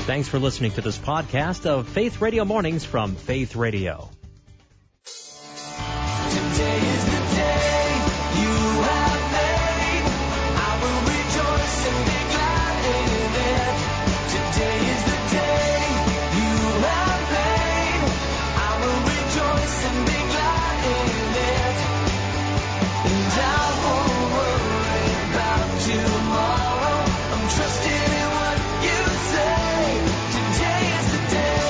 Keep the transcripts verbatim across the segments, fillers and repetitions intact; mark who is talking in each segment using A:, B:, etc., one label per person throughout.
A: Thanks for listening to this podcast of Faith Radio Mornings from Faith Radio.
B: Today is the day you have made. I will rejoice and be glad in it. Today is the day you have made. I will rejoice and be glad in it. And I won't worry about tomorrow. I'm trusting in what you say. Today is the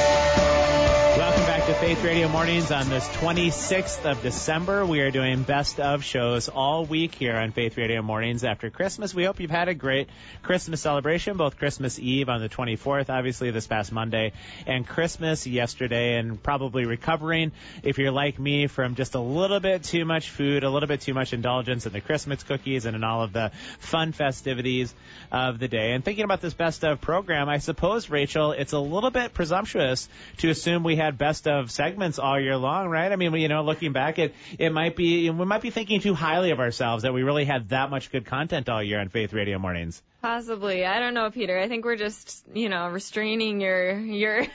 B: day.
C: Welcome back to Faith Radio Mornings on this twenty-sixth of December. We are doing best of shows all week here on Faith Radio Mornings after Christmas. We hope you've had a great Christmas celebration, both Christmas Eve on the twenty-fourth, obviously this past Monday, and Christmas yesterday, and probably recovering, if you're like me, from just a little bit too much food, a little bit too much indulgence in the Christmas cookies and in all of the fun festivities of the day. And thinking about this best of program, I suppose, Rachel, it's a little bit presumptuous to assume we had best of segments all year long, right? I mean, you know, looking back, it it might be we might be thinking too highly of ourselves that we really had that much good content all year on Faith Radio Mornings.
D: Possibly. I don't know, Peter. I think we're just, you know, restraining your your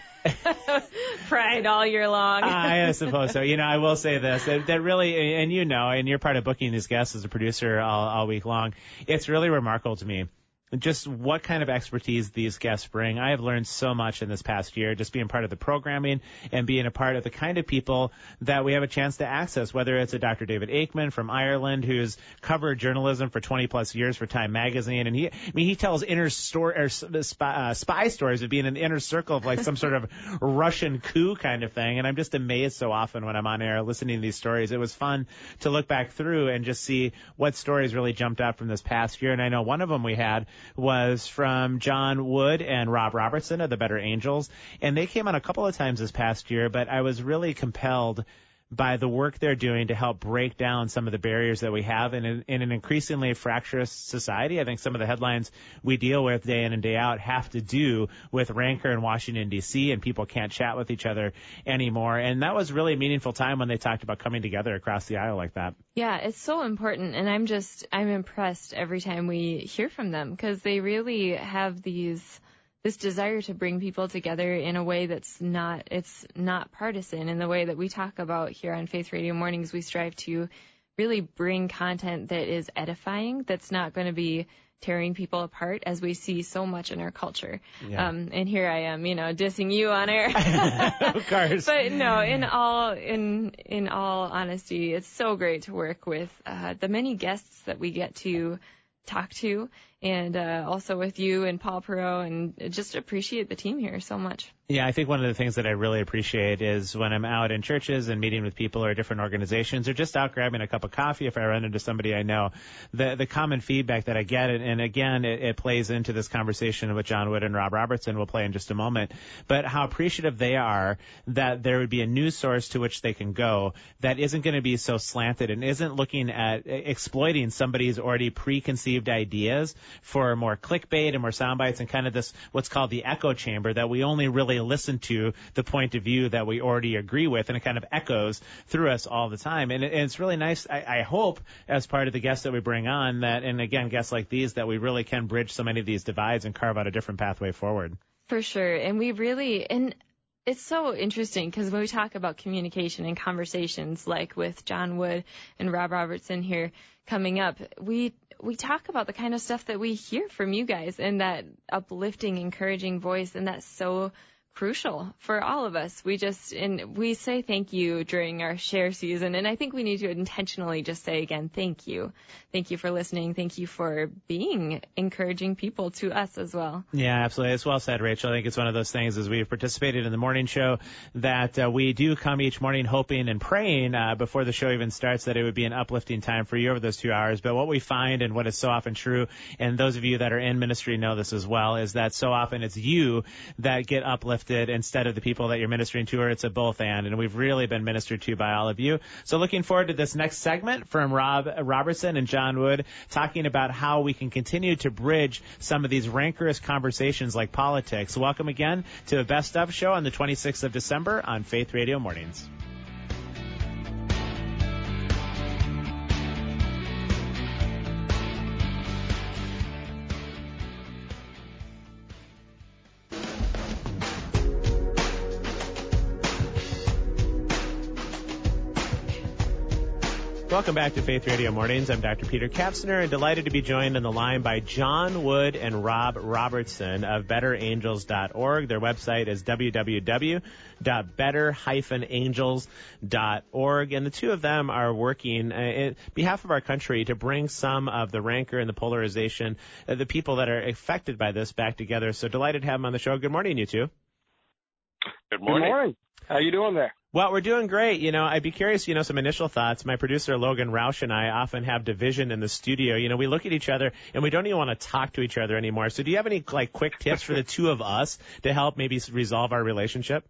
D: pride all year long.
C: I suppose so. You know, I will say this, that, that really, and you know, and you're part of booking these guests as a producer all, all week long, it's really remarkable to me just what kind of expertise these guests bring. I have learned so much in this past year, just being part of the programming and being a part of the kind of people that we have a chance to access, whether it's a Doctor David Aikman from Ireland, who's covered journalism for twenty plus years for Time Magazine. And he, I mean, he tells inner story, or spy, uh, spy stories of being in the inner circle of like some sort of Russian coup kind of thing. And I'm just amazed so often when I'm on air listening to these stories. It was fun to look back through and just see what stories really jumped out from this past year. And I know one of them we had was from John Wood and Rob Robertson of the Better Angels. And they came on a couple of times this past year, but I was really compelled by the work they're doing to help break down some of the barriers that we have in, a, in an increasingly fractious society. I think some of the headlines we deal with day in and day out have to do with rancor in Washington, D C, and people can't chat with each other anymore. And that was really a meaningful time when they talked about coming together across the aisle like that.
D: Yeah, it's so important. And I'm just, I'm impressed every time we hear from them because they really have these this desire to bring people together in a way that's not, it's not partisan. In the way that we talk about here on Faith Radio Mornings, we strive to really bring content that is edifying, that's not going to be tearing people apart, as we see so much in our culture.
C: Yeah.
D: Um, and here I am, you know, dissing you on air.
C: Of course.
D: But no, in all, in, in all honesty, it's so great to work with, uh, the many guests that we get to talk to, and uh, also with you and Paul Perot, and just appreciate the team here so much.
C: Yeah, I think one of the things that I really appreciate is when I'm out in churches and meeting with people or different organizations, or just out grabbing a cup of coffee if I run into somebody I know, the the common feedback that I get, and again, it, it plays into this conversation with John Wood and Rob Robertson we'll play in just a moment, but how appreciative they are that there would be a news source to which they can go that isn't going to be so slanted and isn't looking at exploiting somebody's already preconceived ideas for more clickbait and more sound bites and kind of this what's called the echo chamber, that we only really listen to the point of view that we already agree with, and it kind of echoes through us all the time. And, it, and it's really nice, I, I hope, as part of the guests that we bring on, that, and again, guests like these, that we really can bridge so many of these divides and carve out a different pathway forward.
D: For sure. And we really, and it's so interesting because when we talk about communication and conversations like with John Wood and Rob Robertson here coming up, we we talk about the kind of stuff that we hear from you guys, and that uplifting, encouraging voice, and that's so crucial for all of us. We just, and we say thank you during our share season, and I think we need to intentionally just say again, thank you. Thank you for listening. Thank you for being encouraging people to us as well.
C: Yeah, absolutely. It's well said, Rachel. I think it's one of those things as we've participated in the morning show that uh, we do come each morning hoping and praying uh, before the show even starts that it would be an uplifting time for you over those two hours. But what we find, and what is so often true, and those of you that are in ministry know this as well, is that so often it's you that get uplifted instead of the people that you're ministering to, or it's a both and, and we've really been ministered to by all of you. So looking forward to this next segment from Rob Robertson and John Wood, talking about how we can continue to bridge some of these rancorous conversations like politics. Welcome again to the Best Of Show on the twenty-sixth of December on Faith Radio Mornings. Welcome back to Faith Radio Mornings. I'm Doctor Peter Kapsner, and delighted to be joined on the line by John Wood and Rob Robertson of better angels dot org. Their website is w w w dot better dash angels dot org, and the two of them are working uh, in behalf of our country to bring some of the rancor and the polarization, uh, the people that are affected by this, back together. So delighted to have them on the show. Good morning, you two.
E: Good morning.
F: Good morning. How you doing there?
C: Well, we're doing great. You know, I'd be curious, you know, some initial thoughts. My producer, Logan Roush, and I often have division in the studio. You know, we look at each other and we don't even want to talk to each other anymore. So do you have any, like, quick tips for the two of us to help maybe resolve our relationship?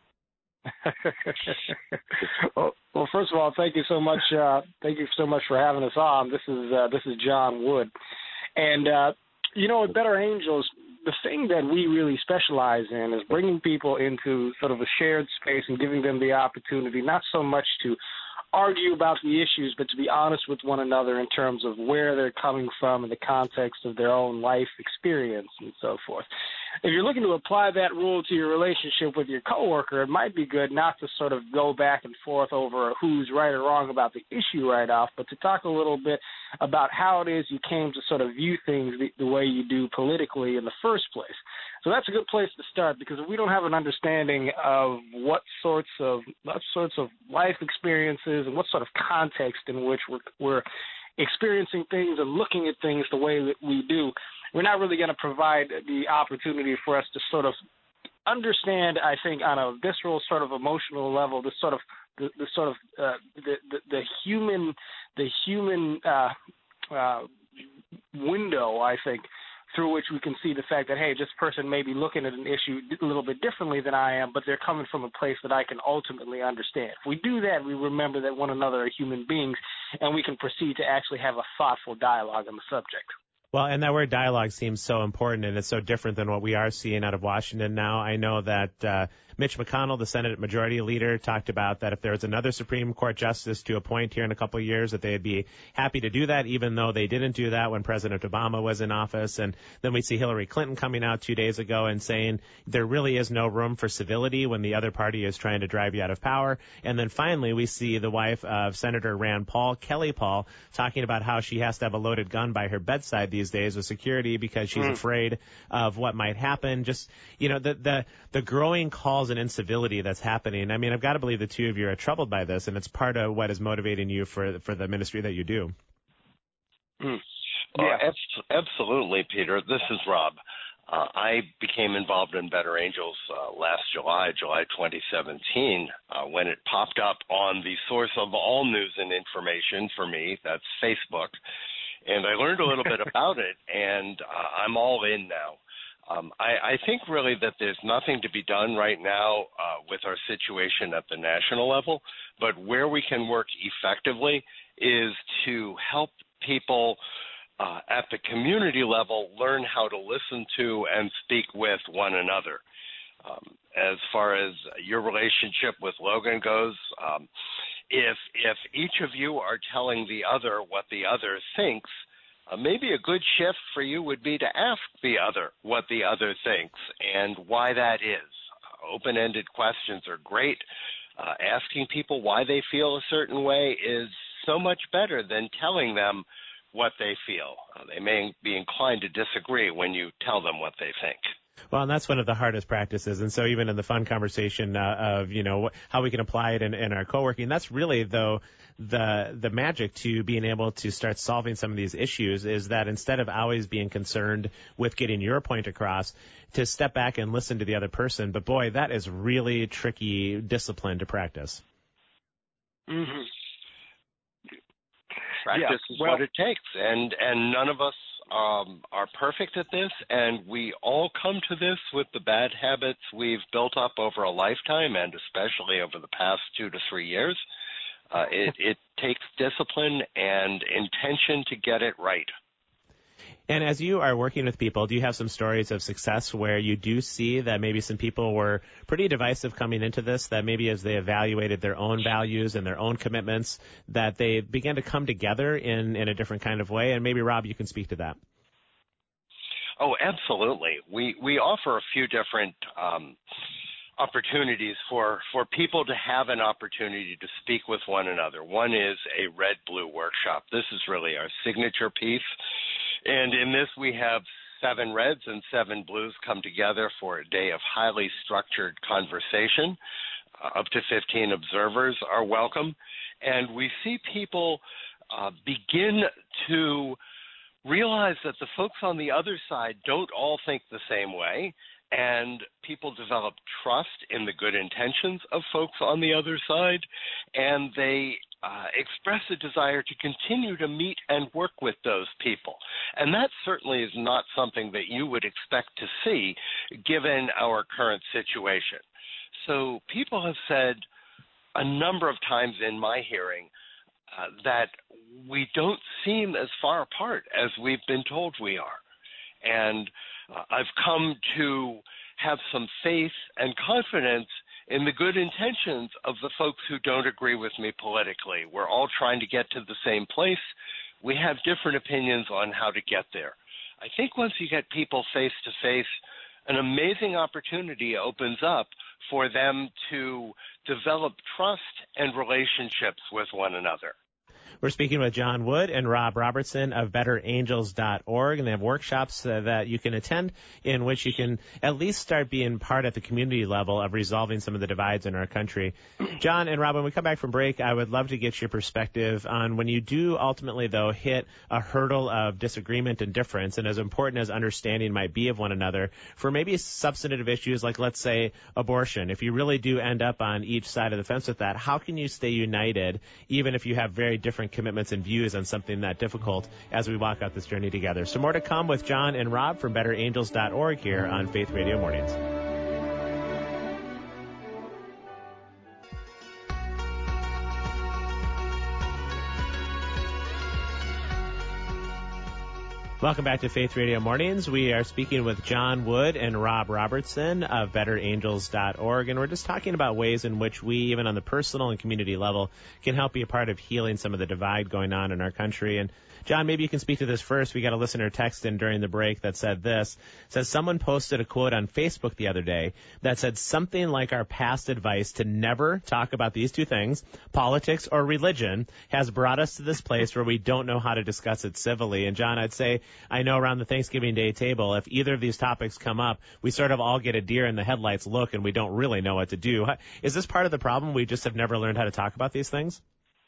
F: well, well, first of all, thank you so much. Uh, thank you so much for having us on. This is uh, this is John Wood. And, uh, you know, at Better Angels, the thing that we really specialize in is bringing people into sort of a shared space and giving them the opportunity not so much to argue about the issues, but to be honest with one another in terms of where they're coming from in the context of their own life experience and so forth. If you're looking to apply that rule to your relationship with your coworker, it might be good not to sort of go back and forth over who's right or wrong about the issue right off, but to talk a little bit about how it is you came to sort of view things the, the way you do politically in the first place. So that's a good place to start, because if we don't have an understanding of what sorts of what sorts of life experiences and what sort of context in which we're, we're experiencing things and looking at things the way that we do, we're not really going to provide the opportunity for us to sort of understand, I think, on a visceral sort of emotional level, the sort of the, the sort of uh, the, the the human the human uh, uh, window, I think, through which we can see the fact that, hey, this person may be looking at an issue a little bit differently than I am, but they're coming from a place that I can ultimately understand. If we do that, we remember that one another are human beings, and we can proceed to actually have a thoughtful dialogue on the subject.
C: Well, and that word dialogue seems so important, and it's so different than what we are seeing out of Washington now. I know that uh, Mitch McConnell, the Senate Majority Leader, talked about that if there was another Supreme Court justice to appoint here in a couple of years, that they'd be happy to do that, even though they didn't do that when President Obama was in office. And then we see Hillary Clinton coming out two days ago and saying there really is no room for civility when the other party is trying to drive you out of power. And then finally, we see the wife of Senator Rand Paul, Kelly Paul, talking about how she has to have a loaded gun by her bedside these days with security because she's mm. afraid of what might happen. Just, you know, the, the, the growing calls and incivility that's happening. I mean, I've got to believe the two of you are troubled by this, and it's part of what is motivating you for, for the ministry that you do.
E: Mm. Well, yeah. abs- absolutely, Peter. This is Rob. Uh, I became involved in Better Angels uh, last July, July twenty seventeen, uh, when it popped up on the source of all news and information for me, that's Facebook. And I learned a little bit about it, and uh, I'm all in now. Um, I, I think really that there's nothing to be done right now uh, with our situation at the national level, but where we can work effectively is to help people uh, at the community level learn how to listen to and speak with one another. Um, as far as your relationship with Logan goes, um, if if each of you are telling the other what the other thinks, uh, maybe a good shift for you would be to ask the other what the other thinks and why that is. Uh, open-ended questions are great. Uh, asking people why they feel a certain way is so much better than telling them what they feel. Uh, they may be inclined to disagree when you tell them what they think.
C: Well, and that's one of the hardest practices. And so even in the fun conversation uh, of, you know, how we can apply it in, in our co-working, that's really, though, the the magic to being able to start solving some of these issues is that instead of always being concerned with getting your point across, to step back and listen to the other person. But, boy, that is really tricky discipline to practice.
E: Mm-hmm. Practice
F: yeah,
E: is
F: well,
E: what it takes, and, and none of us Um, are perfect at this, and we all come to this with the bad habits we've built up over a lifetime, and especially over the past two to three years. Uh, it, it takes discipline and intention to get it right.
C: And as you are working with people, do you have some stories of success where you do see that maybe some people were pretty divisive coming into this, that maybe as they evaluated their own values and their own commitments, that they began to come together in, in a different kind of way? And maybe, Rob, you can speak to that.
E: Oh, absolutely. We we offer a few different um, opportunities for, for people to have an opportunity to speak with one another. One is a red-blue workshop. This is really our signature piece. And in this, we have seven reds and seven blues come together for a day of highly structured conversation. Uh, up to fifteen observers are welcome. And we see people uh, begin to realize that the folks on the other side don't all think the same way, and people develop trust in the good intentions of folks on the other side, and they uh, express a desire to continue to meet and work with those people. And that certainly is not something that you would expect to see given our current situation. So people have said a number of times in my hearing uh, that we don't seem as far apart as we've been told we are. And uh, I've come to have some faith and confidence in the good intentions of the folks who don't agree with me politically. We're all trying to get to the same place. We have different opinions on how to get there. I think once you get people face to face, an amazing opportunity opens up for them to develop trust and relationships with one another.
C: We're speaking with John Wood and Rob Robertson of better angels dot org, and they have workshops uh, that you can attend in which you can at least start being part at the community level of resolving some of the divides in our country. John and Rob, when we come back from break, I would love to get your perspective on when you do ultimately, though, hit a hurdle of disagreement and difference, and as important as understanding might be of one another, for maybe substantive issues like, let's say, abortion. If you really do end up on each side of the fence with that, how can you stay united, even if you have very different commitments and views on something that difficult as we walk out this journey together? So more to come with John and Rob from better angels dot org here on Faith Radio Mornings. Welcome back to Faith Radio Mornings. We are speaking with John Wood and Rob Robertson of better angels dot org, and we're just talking about ways in which we, even on the personal and community level, can help be a part of healing some of the divide going on in our country. And John, maybe you can speak to this first. We got a listener text in during the break that said this. It says someone posted a quote on Facebook the other day that said something like our past advice to never talk about these two things, politics or religion, has brought us to this place where we don't know how to discuss it civilly. And John, I'd say I know around the Thanksgiving Day table, if either of these topics come up, we sort of all get a deer in the headlights look and we don't really know what to do. Is this part of the problem? We just have never learned how to talk about these things?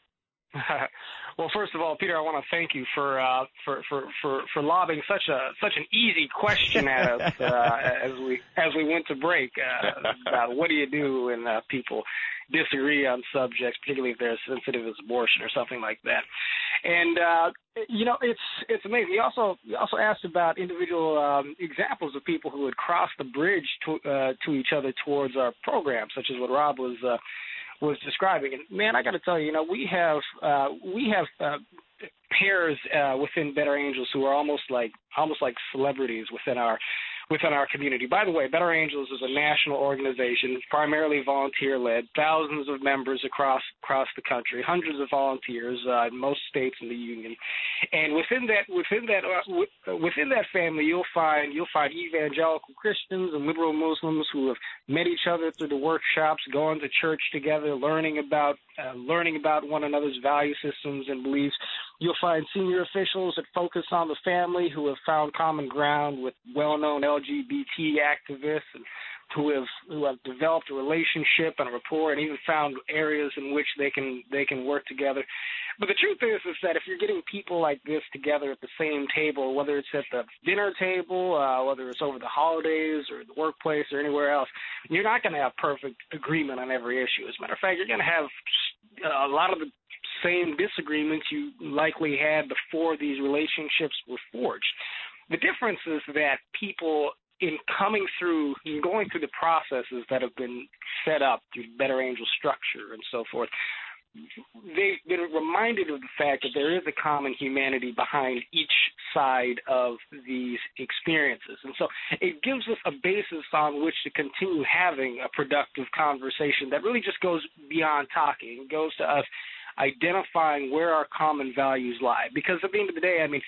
F: Well, first of all, Peter, I want to thank you for uh, for, for, for, for lobbing such a such an easy question at us uh, as we as we went to break uh, about what do you do when uh, people disagree on subjects, particularly if they're as sensitive as abortion or something like that. And uh, you know, it's it's amazing. You also you also asked about individual um, examples of people who had crossed the bridge to uh, to each other towards our program, such as what Rob was. Uh, was describing. And man, I got to tell you, you know, we have uh, we have uh, pairs uh, within Better Angels who are almost like almost like celebrities within our within our community. By the way, Better Angels is a national organization, primarily volunteer-led, thousands of members across across the country, hundreds of volunteers uh, in most states in the union. And within that within that uh, w- within that family, you'll find you'll find evangelical Christians and liberal Muslims who have met each other through the workshops, going to church together, learning about uh, learning about one another's value systems and beliefs. You'll find senior officials that focus on the family who have found common ground with well-known L G B T activists and who have who have developed a relationship and a rapport and even found areas in which they can they can work together. But the truth is is that if you're getting people like this together at the same table, whether it's at the dinner table, uh, whether it's over the holidays or the workplace or anywhere else, you're not going to have perfect agreement on every issue. As a matter of fact, you're going to have a lot of the same disagreements you likely had before these relationships were forged. The difference is that people, in coming through, in going through the processes that have been set up through Better Angel structure and so forth, they've been reminded of the fact that there is a common humanity behind each side of these experiences. And so it gives us a basis on which to continue having a productive conversation that really just goes beyond talking. It goes to us identifying where our common values lie. Because at the end of the day, I mean,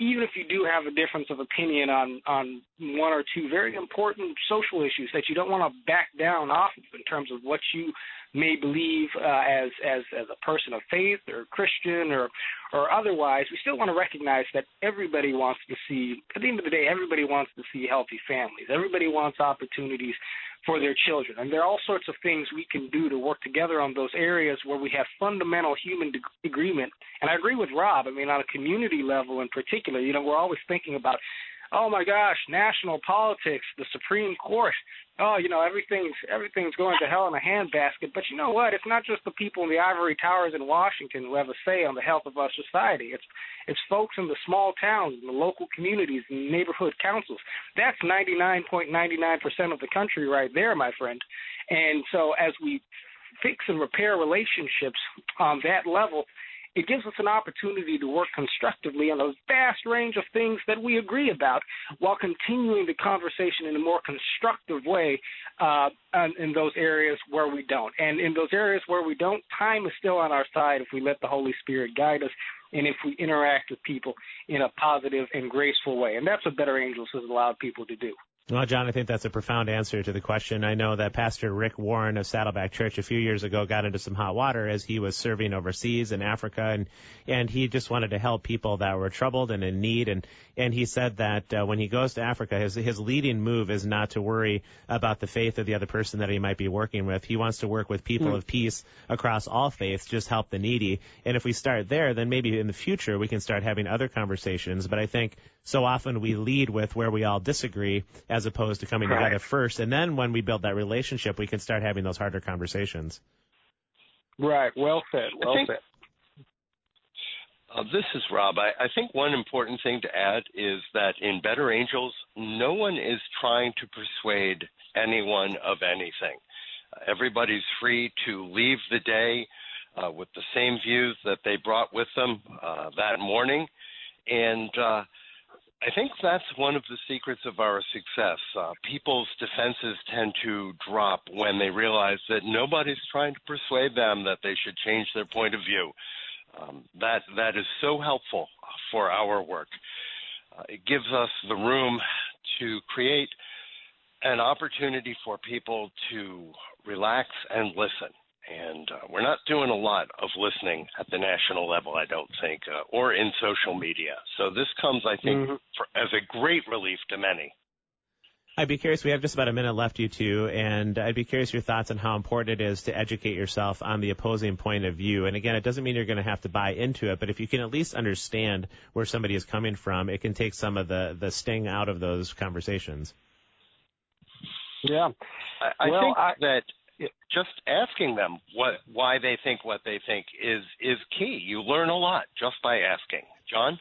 F: even if you do have a difference of opinion on, on one or two very important social issues that you don't want to back down off of in terms of what you may believe uh, as, as as a person of faith or Christian or or otherwise, we still want to recognize that everybody wants to see, at the end of the day, everybody wants to see healthy families. Everybody wants opportunities for their children. And there are all sorts of things we can do to work together on those areas where we have fundamental human de- agreement. And I agree with Rob. I mean, on a community level in particular, you know, we're always thinking about, oh, my gosh, national politics, the Supreme Court. Oh, you know, everything's everything's going to hell in a handbasket. But you know what? It's not just the people in the ivory towers in Washington who have a say on the health of our society. It's it's folks in the small towns, in the local communities, and neighborhood councils. That's ninety-nine point nine nine percent of the country right there, my friend. And so as we fix and repair relationships on that level, it gives us an opportunity to work constructively on a vast range of things that we agree about while continuing the conversation in a more constructive way uh, in those areas where we don't. And in those areas where we don't, time is still on our side if we let the Holy Spirit guide us and if we interact with people in a positive and graceful way. And that's what Better Angels has allowed people to do.
C: Well, John, I think that's a profound answer to the question. I know that Pastor Rick Warren of Saddleback Church a few years ago got into some hot water as he was serving overseas in Africa, and and he just wanted to help people that were troubled and in need. And and he said that uh, when he goes to Africa, his his leading move is not to worry about the faith of the other person that he might be working with. He wants to work with people mm. of peace across all faiths, just help the needy. And if we start there, then maybe in the future we can start having other conversations. But I think so often we lead with where we all disagree as opposed to coming right. together first. And then when we build that relationship, we can start having those harder conversations.
F: Right. Well said. Well
E: think,
F: said.
E: Uh, this is Rob. I, I think one important thing to add is that in Better Angels, no one is trying to persuade anyone of anything. Uh, everybody's free to leave the day uh, with the same views that they brought with them uh, that morning. And uh I think that's one of the secrets of our success. Uh, people's defenses tend to drop when they realize that nobody's trying to persuade them that they should change their point of view. Um, that that is so helpful for our work. Uh, it gives us the room to create an opportunity for people to relax and listen. And uh, we're not doing a lot of listening at the national level, I don't think, uh, or in social media. So this comes, I think, mm-hmm. for, as a great relief to many.
C: I'd be curious, we have just about a minute left, you two, and I'd be curious your thoughts on how important it is to educate yourself on the opposing point of view. And again, it doesn't mean you're going to have to buy into it, but if you can at least understand where somebody is coming from, it can take some of the, the sting out of those conversations.
F: Yeah.
E: I, I
F: well,
E: think
F: I,
E: that just asking them what why they think what they think is is key. You learn a lot just by asking. John?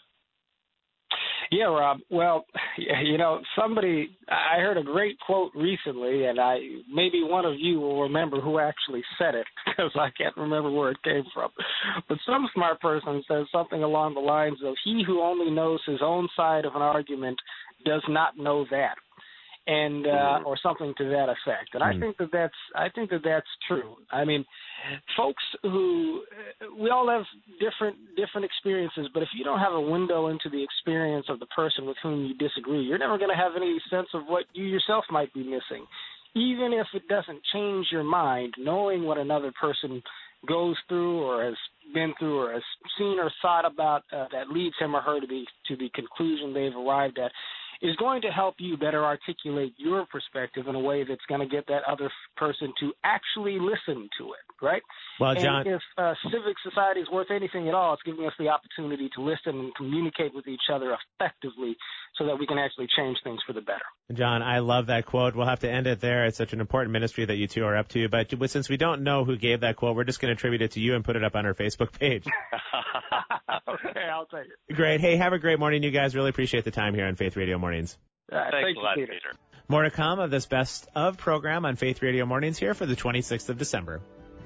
F: Yeah, Rob. Well, you know, somebody, I heard a great quote recently, and I maybe one of you will remember who actually said it, because I can't remember where it came from. But some smart person says something along the lines of, he who only knows his own side of an argument does not know that. And uh, or something to that effect, and mm. I think that that's I think that that's true. I mean, folks who we all have different different experiences, but if you don't have a window into the experience of the person with whom you disagree, you're never going to have any sense of what you yourself might be missing. Even if it doesn't change your mind, knowing what another person goes through or has been through or has seen or thought about uh, that leads him or her to the to the conclusion they've arrived at is going to help you better articulate your perspective in a way that's going to get that other person to actually listen to it, right?
C: Well, John,
F: and if uh, civic society is worth anything at all, it's giving us the opportunity to listen and communicate with each other effectively so that we can actually change things for the better.
C: John, I love that quote. We'll have to end it there. It's such an important ministry that you two are up to. But since we don't know who gave that quote, we're just going to attribute it to you and put it up on our Facebook page.
F: Okay, I'll take it.
C: Great. Hey, have a great morning, you guys. Really appreciate the time here on Faith Radio Mornings.
F: All right,
E: Thanks
F: thank
E: a
F: you,
E: lot,
F: Peter.
E: Peter.
C: More to come of this Best of program on Faith Radio Mornings here for the twenty-sixth of December.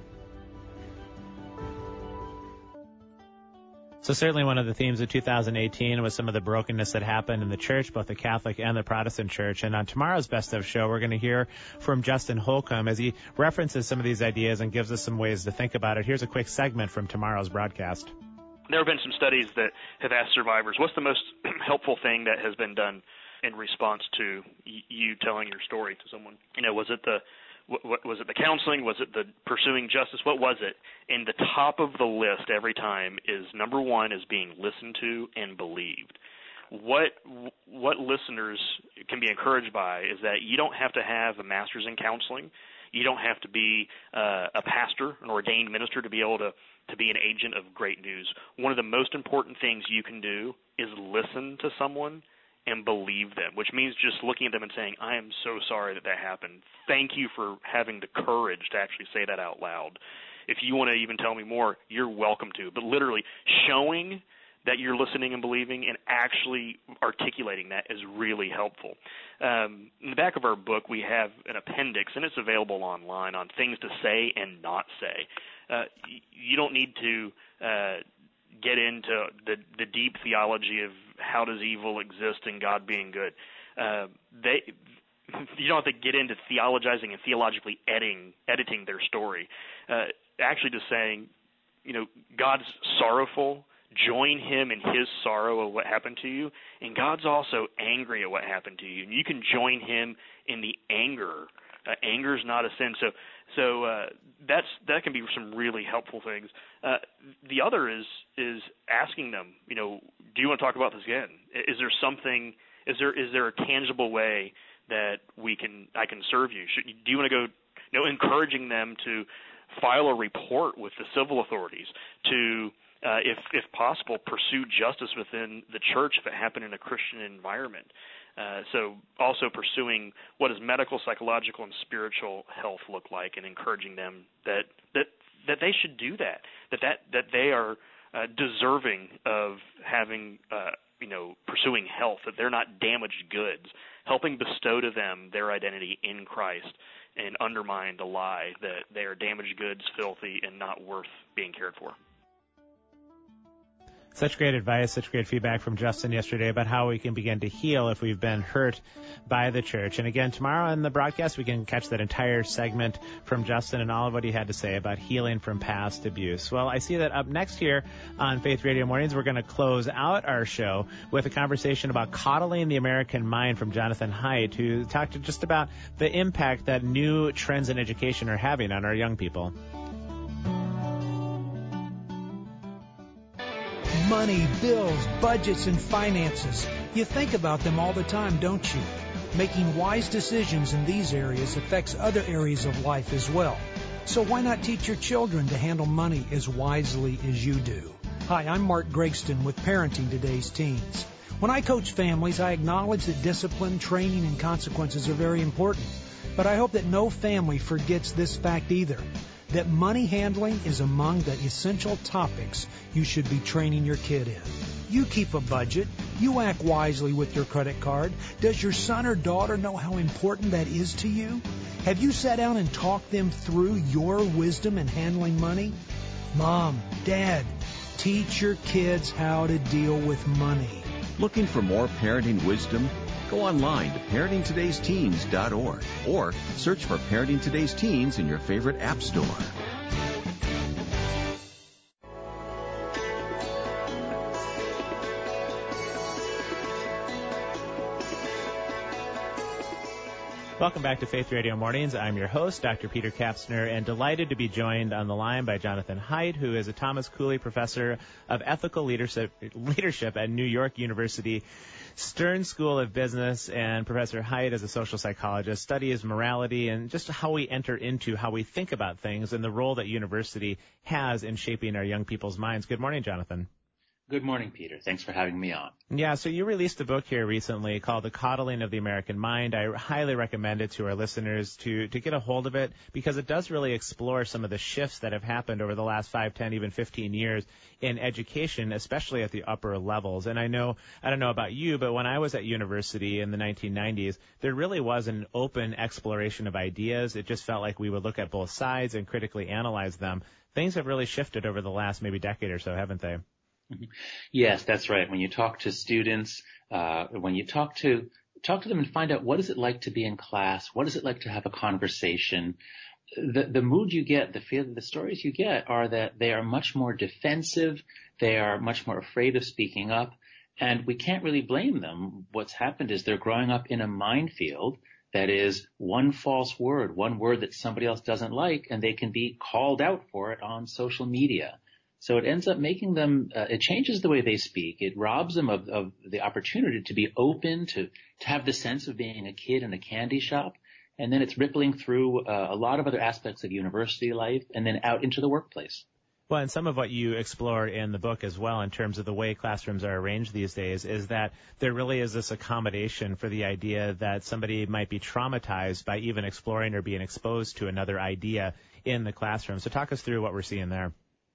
C: So certainly one of the themes of two thousand eighteen was some of the brokenness that happened in the church, both the Catholic and the Protestant church. And on tomorrow's Best of show, we're going to hear from Justin Holcomb as he references some of these ideas and gives us some ways to think about it. Here's a quick segment from tomorrow's broadcast.
G: there have been some studies that have asked survivors, what's the most helpful thing that has been done in response to y- you telling your story to someone? You know, was it the what, was it the counseling? Was it the pursuing justice? What was it? And the top of the list every time is number one is being listened to and believed. What what listeners can be encouraged by is that you don't have to have a master's in counseling. You don't have to be uh, a pastor, an ordained minister to be able to, to be an agent of great news. One of the most important things you can do is listen to someone and believe them, which means just looking at them and saying, I am so sorry that that happened. Thank you for having the courage to actually say that out loud. If you want to even tell me more, you're welcome to. But literally showing that you're listening and believing and actually articulating that is really helpful. Um, in the back of our book, we have an appendix, and it's available online on things to say and not say. Uh, you don't need to uh, get into the, the deep theology of how does evil exist and God being good. Uh, they, you don't have to get into theologizing and theologically editing, editing their story. Uh, actually just saying, you know, God's sorrowful. Join him in his sorrow of what happened to you, and God's also angry at what happened to you, and you can join him in the anger. Uh, anger is not a sin, so so uh, that's that can be some really helpful things. Uh, the other is is asking them, you know, do you want to talk about this again? Is there something? Is there is there a tangible way that we can I can serve you? Should, do you want to go? You know, encouraging them to file a report with the civil authorities to. Uh, if, if possible, pursue justice within the church if it happened in a Christian environment. Uh, so also pursuing what does medical, psychological, and spiritual health look like, and encouraging them that that, that they should do that, that that, that they are uh, deserving of having, uh, you know, pursuing health, that they're not damaged goods, helping bestow to them their identity in Christ and undermine the lie that they are damaged goods, filthy, and not worth being cared for.
C: Such great advice, such great feedback from Justin yesterday about how we can begin to heal if we've been hurt by the church. And again, tomorrow on the broadcast, we can catch that entire segment from Justin and all of what he had to say about healing from past abuse. Well, I see that up next here on Faith Radio Mornings, we're going to close out our show with a conversation about coddling the American mind from Jonathan Haidt, who talked just about the impact that new trends in education are having on our young people.
H: Money, bills, budgets, and finances. You think about them all the time, don't you? Making wise decisions in these areas affects other areas of life as well. So why not teach your children to handle money as wisely as you do? Hi, I'm Mark Gregston with Parenting Today's Teens. When I coach families, I acknowledge that discipline, training, and consequences are very important. But I hope that no family forgets this fact either, that money handling is among the essential topics you should be training your kid in. You keep a budget. You act wisely with your credit card. Does your son or daughter know how important that is to you? Have you sat down and talked them through your wisdom in handling money? Mom, Dad, teach your kids how to deal with money.
I: Looking for more parenting wisdom? Go online to parenting todays teens dot org or search for Parenting Today's Teens in your favorite app store.
C: Welcome back to Faith Radio Mornings. I'm your host, Doctor Peter Kapsner, and delighted to be joined on the line by Jonathan Haidt, who is a Thomas Cooley Professor of Ethical Leadership, Leadership at New York University Stern School of Business. And Professor Haidt, as a social psychologist, studies morality and just how we enter into how we think about things and the role that university has in shaping our young people's minds. Good morning, Jonathan.
J: Good morning, Peter. Thanks for having me on.
C: Yeah, so you released a book here recently called The Coddling of the American Mind. I highly recommend it to our listeners to, to get a hold of it because it does really explore some of the shifts that have happened over the last five, ten, even fifteen years in education, especially at the upper levels. And I know, I don't know about you, but when I was at university in the nineteen nineties, there really was an open exploration of ideas. It just felt like we would look at both sides and critically analyze them. Things have really shifted over the last maybe decade or so, haven't they?
J: Yes, that's right. When you talk to students, uh, when you talk to talk to them and find out what is it like to be in class, what is it like to have a conversation. The, the mood you get, the feel, the stories you get are that they are much more defensive, they are much more afraid of speaking up, and we can't really blame them. What's happened is they're growing up in a minefield that is one false word, one word that somebody else doesn't like, and they can be called out for it on social media. So it ends up making them, uh, it changes the way they speak. It robs them of, of the opportunity to be open, to, to have the sense of being a kid in a candy shop. And then it's rippling through uh, a lot of other aspects of university life and then out into the workplace.
C: Well, and some of what you explore in the book as well in terms of the way classrooms are arranged these days is that there really is this accommodation for the idea that somebody might be traumatized by even exploring or being exposed to another idea in the classroom. So talk us through what we're seeing there.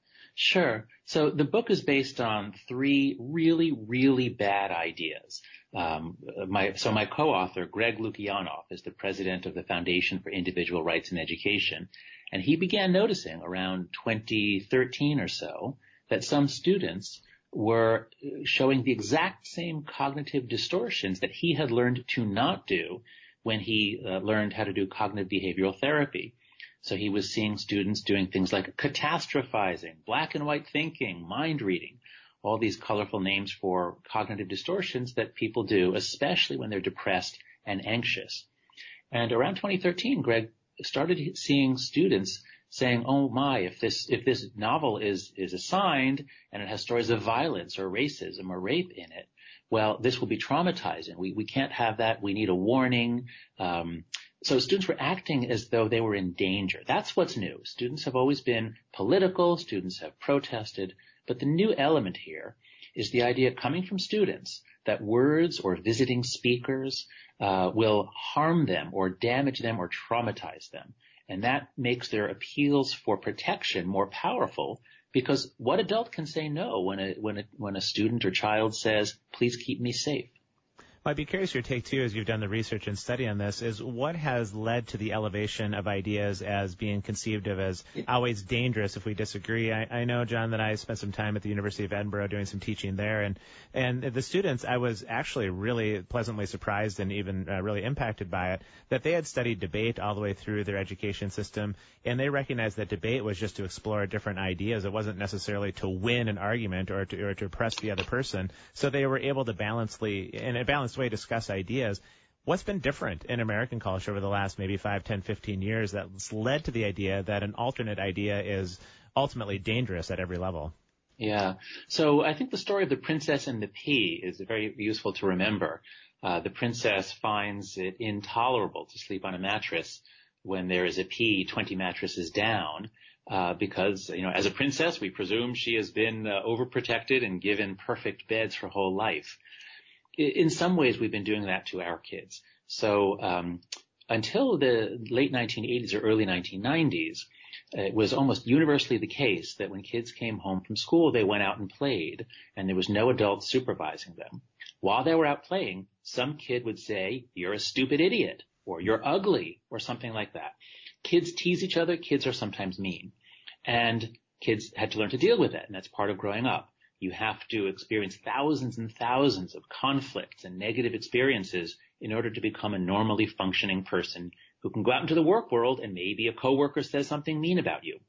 J: Sure. So the book is based on three really, really bad ideas. Um, my, so my co-author, Greg Lukianoff, is the president of the Foundation for Individual Rights in Education, and he began noticing around twenty thirteen or so that some students were showing the exact same cognitive distortions that he had learned to not do when he uh, learned how to do cognitive behavioral therapy. So he was seeing students doing things like catastrophizing, black and white thinking, mind reading, all these colorful names for cognitive distortions that people do, especially when they're depressed and anxious. And around twenty thirteen, Greg started seeing students saying, oh my, if this, if this novel is, is assigned and it has stories of violence or racism or rape in it, well, this will be traumatizing. We, we can't have that. We need a warning. Um, So students were acting as though they were in danger. That's what's new. Students have always been political. Students have protested. But the new element here is the idea coming from students that words or visiting speakers uh, will harm them or damage them or traumatize them. And that makes their appeals for protection more powerful, because what adult can say no when a, when a, when a student or child says, please keep me safe?
C: I'd be curious your take, too, as you've done the research and study on this, is what has led to the elevation of ideas as being conceived of as always dangerous if we disagree? I, I know, John, that I spent some time at the University of Edinburgh doing some teaching there, and, and the students, I was actually really pleasantly surprised and even uh, really impacted by it, that they had studied debate all the way through their education system, and they recognized that debate was just to explore different ideas. It wasn't necessarily to win an argument or to, or to oppress the other person. So they were able to balancely, in a balanced way, discuss ideas. What's been different in American culture over the last maybe five, ten, fifteen years that's led to the idea that an alternate idea is ultimately dangerous at every level?
J: Yeah. So I think the story of the princess and the pea is very useful to remember. Uh, the princess finds it intolerable to sleep on a mattress when there is a pea twenty mattresses down, uh, because, you know, as a princess, we presume she has been uh, overprotected and given perfect beds her whole life. In some ways, we've been doing that to our kids. So um, until the late nineteen eighties or early nineteen nineties, it was almost universally the case that when kids came home from school, they went out and played, and there was no adult supervising them. While they were out playing, some kid would say, you're a stupid idiot, or you're ugly, or something like that. Kids tease each other. Kids are sometimes mean. And kids had to learn to deal with it, and that's part of growing up. You have to experience thousands and thousands of conflicts and negative experiences in order to become a normally functioning person who can go out into the work world and maybe a coworker says something mean about you.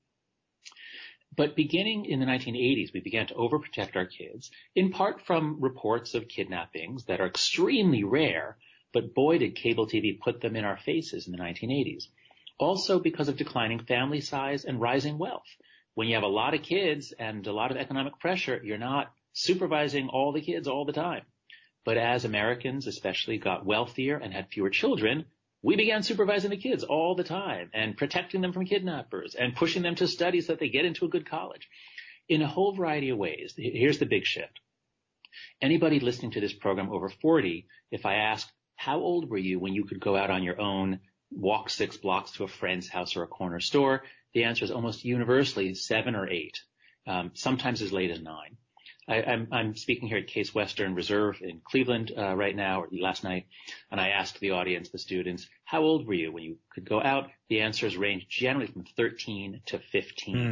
J: But beginning in the nineteen eighties, we began to overprotect our kids, in part from reports of kidnappings that are extremely rare, but boy, did cable T V put them in our faces in the nineteen eighties. Also because of declining family size and rising wealth. When you have a lot of kids and a lot of economic pressure, you're not supervising all the kids all the time. But as Americans especially got wealthier and had fewer children, we began supervising the kids all the time and protecting them from kidnappers and pushing them to study so that they get into a good college. In a whole variety of ways. Here's the big shift. Anybody listening to this program over forty, if I ask, how old were you when you could go out on your own, walk six blocks to a friend's house or a corner store? The answer is almost universally seven or eight, um, sometimes as late as nine. I, I'm, I'm speaking here at Case Western Reserve in Cleveland uh, right now, or last night, and I asked the audience, the students, how old were you when you could go out? The answers range generally from thirteen to fifteen. Mm.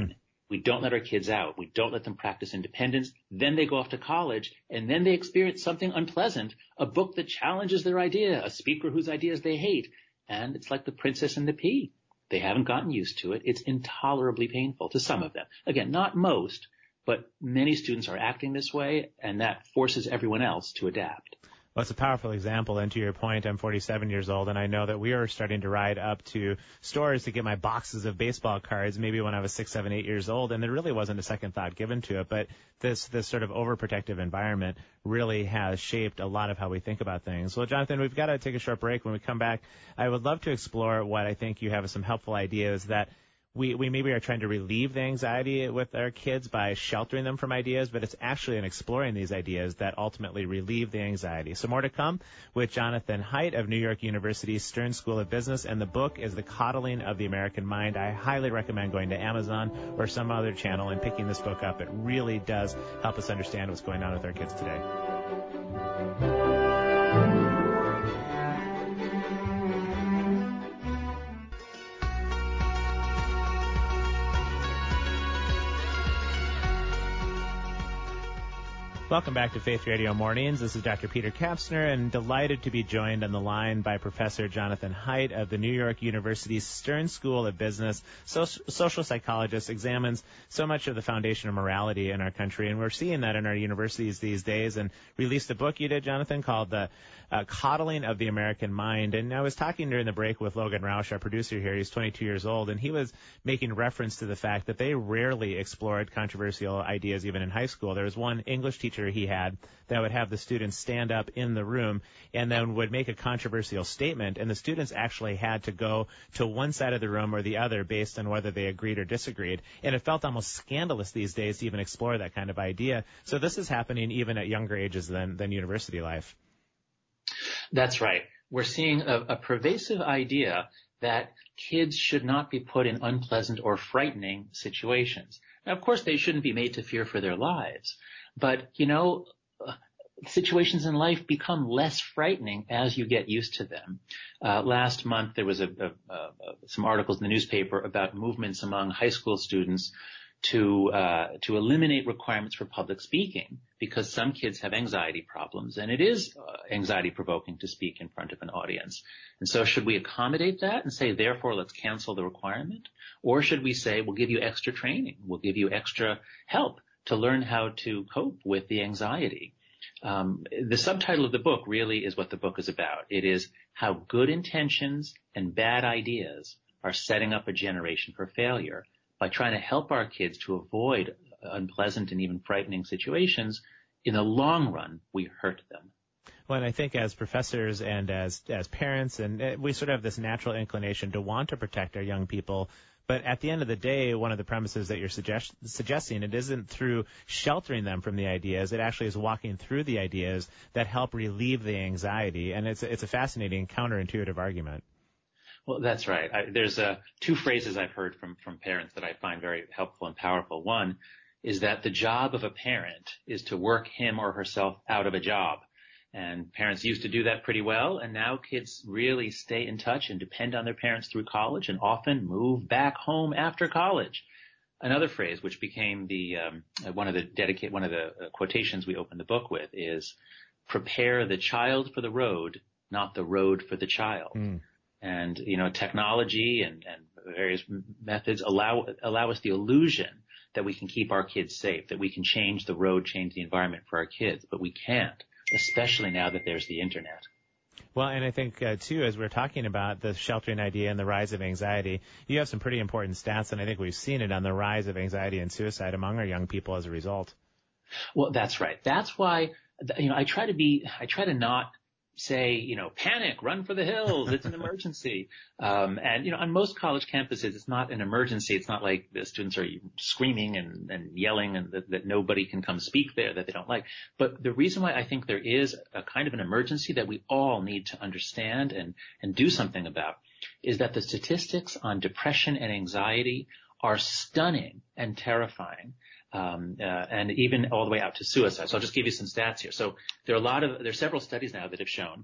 J: We don't let our kids out. We don't let them practice independence. Then they go off to college, and then they experience something unpleasant, a book that challenges their idea, a speaker whose ideas they hate. And it's like The Princess and the Pea. They haven't gotten used to it. It's intolerably painful to some of them. Again, not most, but many students are acting this way, and that forces everyone else to adapt.
C: Well, it's a powerful example, and to your point, I'm forty-seven years old, and I know that we are starting to ride up to stores to get my boxes of baseball cards maybe when I was six, seven, eight years old, and there really wasn't a second thought given to it, but this this sort of overprotective environment really has shaped a lot of how we think about things. Well, Jonathan, we've got to take a short break. When we come back, I would love to explore what I think you have as some helpful ideas that We, we maybe are trying to relieve the anxiety with our kids by sheltering them from ideas, but it's actually in exploring these ideas that ultimately relieve the anxiety. So more to come with Jonathan Haidt of New York University's Stern School of Business, and the book is The Coddling of the American Mind. I highly recommend going to Amazon or some other channel and picking this book up. It really does help us understand what's going on with our kids today. Welcome back to Faith Radio Mornings. This is Doctor Peter Kapsner, and delighted to be joined on the line by Professor Jonathan Haidt of the New York University's Stern School of Business. So, social psychologist, examines so much of the foundation of morality in our country, and we're seeing that in our universities these days, and released a book you did, Jonathan, called The uh, Coddling of the American Mind. And I was talking during the break with Logan Roush, our producer here. He's twenty-two years old, and he was making reference to the fact that they rarely explored controversial ideas even in high school. There was one English teacher he had that would have the students stand up in the room and then would make a controversial statement, and the students actually had to go to one side of the room or the other based on whether they agreed or disagreed. And it felt almost scandalous these days to even explore that kind of idea. So this is happening even at younger ages than, than university life.
J: That's right. We're seeing a, a pervasive idea that kids should not be put in unpleasant or frightening situations. Now, of course, they shouldn't be made to fear for their lives. But, you know, uh, situations in life become less frightening as you get used to them. Uh, last month, there was a, a, a, some articles in the newspaper about movements among high school students to uh, to eliminate requirements for public speaking because some kids have anxiety problems, and it is uh, anxiety-provoking to speak in front of an audience. And so should we accommodate that and say, therefore, let's cancel the requirement? Or should we say, we'll give you extra training, we'll give you extra help to learn how to cope with the anxiety? Um, the subtitle of the book really is what the book is about. It is how good intentions and bad ideas are setting up a generation for failure. By trying to help our kids to avoid unpleasant and even frightening situations, in the long run, we hurt them.
C: Well, and I think as professors and as as parents, and we sort of have this natural inclination to want to protect our young people. But at the end of the day, one of the premises that you're suggest- suggesting, it isn't through sheltering them from the ideas. It actually is walking through the ideas that help relieve the anxiety. And it's it's a fascinating counterintuitive argument.
J: Well, that's right. I, there's uh, two phrases I've heard from, from parents that I find very helpful and powerful. One is that the job of a parent is to work him or herself out of a job. And parents used to do that pretty well, and now kids really stay in touch and depend on their parents through college and often move back home after college. Another phrase, which became the um, one of the dedicate one of the uh, quotations we opened the book with, is prepare the child for the road, not the road for the child. Mm. And, you know, technology and, and various methods allow allow us the illusion that we can keep our kids safe, that we can change the road, change the environment for our kids, but we can't, especially now that there's the internet.
C: Well, and I think, uh, too, as we're talking about the sheltering idea and the rise of anxiety, you have some pretty important stats, and I think we've seen it on the rise of anxiety and suicide among our young people as a result.
J: Well, that's right. That's why, you know, I try to be, I try to not say, you know, panic, run for the hills, it's an emergency. Um, and, you know, on most college campuses, it's not an emergency. It's not like the students are screaming and, and yelling and that, that nobody can come speak there that they don't like. But the reason why I think there is a kind of an emergency that we all need to understand and, and do something about is that the statistics on depression and anxiety are stunning and terrifying. Um, uh, and even all the way out to suicide. So I'll just give you some stats here. So there are a lot of, there are several studies now that have shown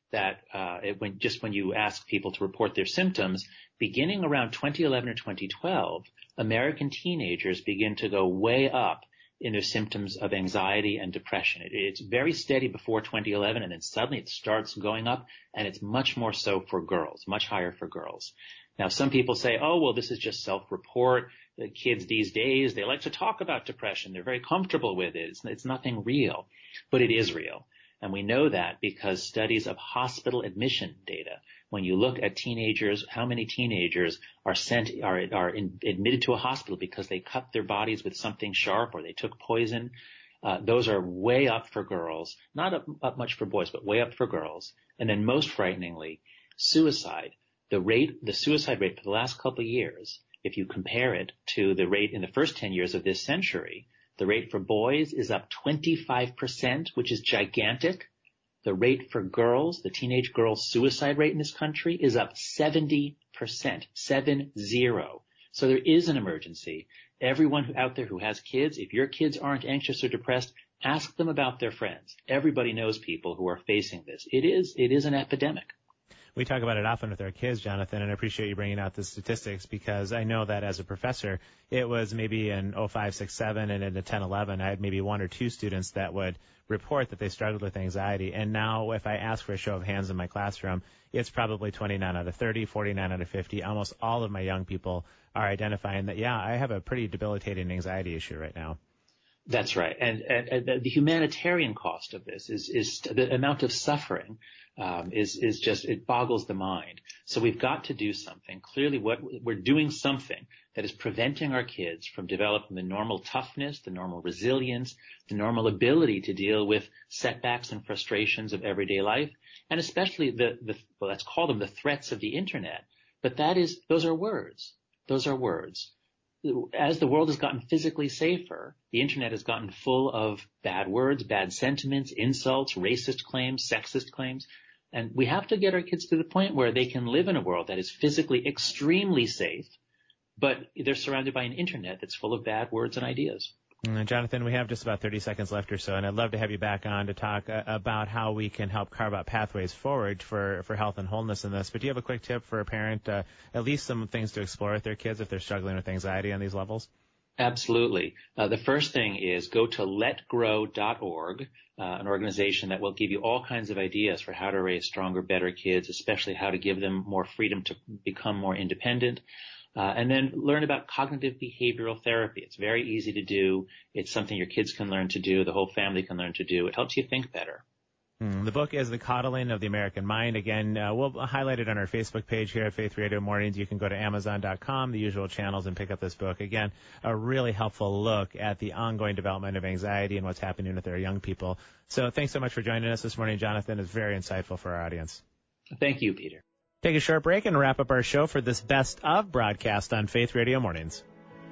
J: that uh, it, when, just when you ask people to report their symptoms, beginning around twenty eleven or twenty twelve, American teenagers begin to go way up in their symptoms of anxiety and depression. It, it's very steady before twenty eleven, and then suddenly it starts going up, and it's much more so for girls, much higher for girls. Now, some people say, oh, well, this is just self-report. The kids these days, they like to talk about depression. They're very comfortable with it. It's, it's nothing real, but it is real. And we know that because studies of hospital admission data, when you look at teenagers, how many teenagers are sent, are, are in, admitted to a hospital because they cut their bodies with something sharp or they took poison, uh, those are way up for girls, not up, up much for boys, but way up for girls. And then most frighteningly, suicide. The rate, the suicide rate for the last couple of years, if you compare it to the rate in the first ten years of this century, the rate for boys is up twenty-five percent, which is gigantic. The rate for girls, the teenage girls' suicide rate in this country is up seventy percent, seven zero. So there is an emergency. Everyone out there who has kids, if your kids aren't anxious or depressed, ask them about their friends. Everybody knows people who are facing this. It is, it is an epidemic.
C: We talk about it often with our kids, Jonathan, and I appreciate you bringing out the statistics because I know that as a professor, it was maybe in oh five, six, seven, and in the ten, eleven, I had maybe one or two students that would report that they struggled with anxiety. And now if I ask for a show of hands in my classroom, it's probably twenty-nine out of thirty, forty-nine out of fifty. Almost all of my young people are identifying that, yeah, I have a pretty debilitating anxiety issue right now.
J: That's right. And, and, and the humanitarian cost of this is, is the amount of suffering um, is, is just, it boggles the mind. So we've got to do something. Clearly what we're doing something that is preventing our kids from developing the normal toughness, the normal resilience, the normal ability to deal with setbacks and frustrations of everyday life, and especially the, the well, let's call them the threats of the internet. But that is, those are words. Those are words. As the world has gotten physically safer, the internet has gotten full of bad words, bad sentiments, insults, racist claims, sexist claims. And we have to get our kids to the point where they can live in a world that is physically extremely safe, but they're surrounded by an internet that's full of bad words and ideas.
C: Uh, Jonathan, we have just about thirty seconds left or so, and I'd love to have you back on to talk uh, about how we can help carve out pathways forward for, for health and wholeness in this. But do you have a quick tip for a parent, uh, at least some things to explore with their kids if they're struggling with anxiety on these levels?
J: Absolutely. Uh, the first thing is go to let grow dot org, uh, an organization that will give you all kinds of ideas for how to raise stronger, better kids, especially how to give them more freedom to become more independent. Uh, and then learn about cognitive behavioral therapy. It's very easy to do. It's something your kids can learn to do. The whole family can learn to do. It helps you think better.
C: Mm, the book is The Coddling of the American Mind. Again, uh, we'll highlight it on our Facebook page here at Faith Radio Mornings. You can go to amazon dot com, the usual channels, and pick up this book. Again, a really helpful look at the ongoing development of anxiety and what's happening with our young people. So thanks so much for joining us this morning, Jonathan. It's very insightful for our audience.
J: Thank you, Peter.
C: Take a short break and wrap up our show for this best of broadcast on Faith Radio Mornings.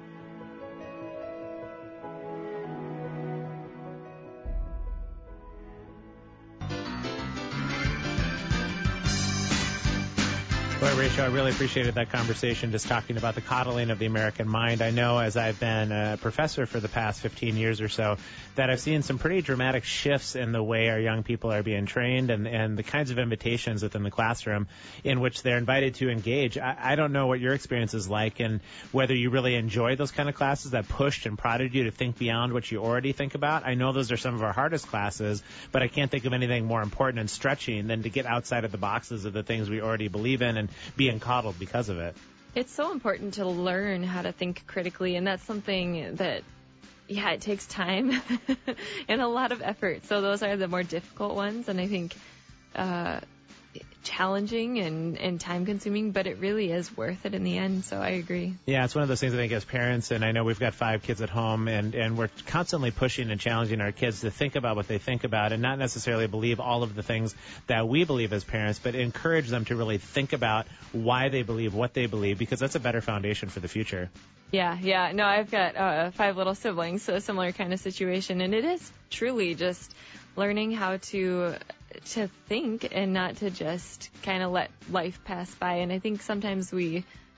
C: Boy, Rachel, I really appreciated that conversation, just talking about the coddling of the American mind. I know as I've been a professor for the past fifteen years or so that I've seen some pretty dramatic shifts in the way our young people are being trained and, and the kinds of invitations within the classroom in which they're invited to engage. I, I don't know what your experience is like and whether you really enjoy those kind of classes that pushed and prodded you to think beyond what you already think about. I know those are some of our hardest classes, but I can't think of anything more important and stretching than to get outside of the boxes of the things we already believe in and being coddled because of it.
D: It's so important to learn how to think critically, and that's something that, yeah, it takes time and a lot of effort. So those are the more difficult ones, and I think uh, challenging and, and time-consuming, but it really is worth it in the end, so I agree.
C: Yeah, it's one of those things I think as parents, and I know we've got five kids at home, and, and we're constantly pushing and challenging our kids to think about what they think about and not necessarily believe all of the things that we believe as parents, but encourage them to really think about why they believe what they believe, because that's a better foundation for the future.
D: Yeah, yeah. No, I've got uh, five little siblings, so a similar kind of situation, and it is truly just learning how to to think and not to just kind of let life pass by. And I think sometimes we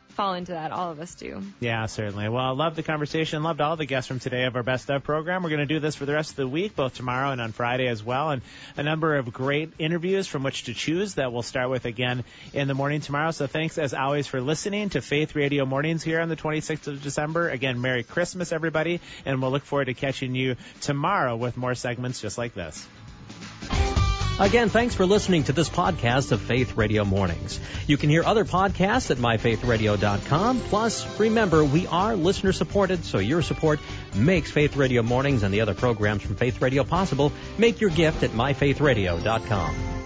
D: fall into that. All of us do.
C: Yeah, certainly. Well, I love the conversation. Loved all the guests from today of our Best Of program. We're going to do this for the rest of the week, both tomorrow and on Friday as well. And a number of great interviews from which to choose that we'll start with again in the morning tomorrow. So thanks, as always, for listening to Faith Radio Mornings here on the twenty-sixth of December. Again, Merry Christmas, everybody. And we'll look forward to catching you tomorrow with more segments just like this.
A: Again, thanks for listening to this podcast of Faith Radio Mornings. You can hear other podcasts at my faith radio dot com. Plus, remember, we are listener-supported, so your support makes Faith Radio Mornings and the other programs from Faith Radio possible. Make your gift at my faith radio dot com.